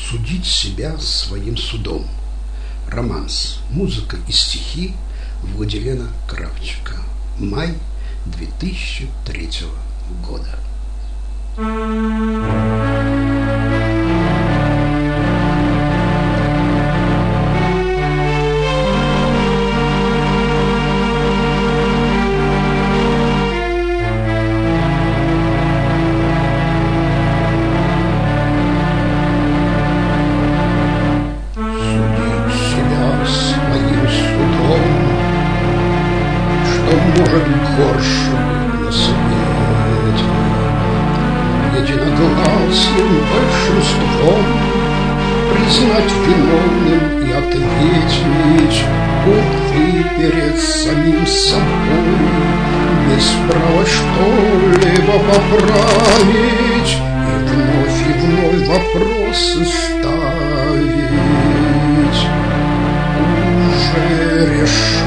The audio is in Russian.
Судить себя своим судом. Романс. Музыка и стихи Владилена Кравченко. Май 2003 года. Может горше на свете, единогласным большинством признать виновным и ответить, увы, перед самим собой, без права что-либо поправить и вновь вопросы ставить. Уже решено.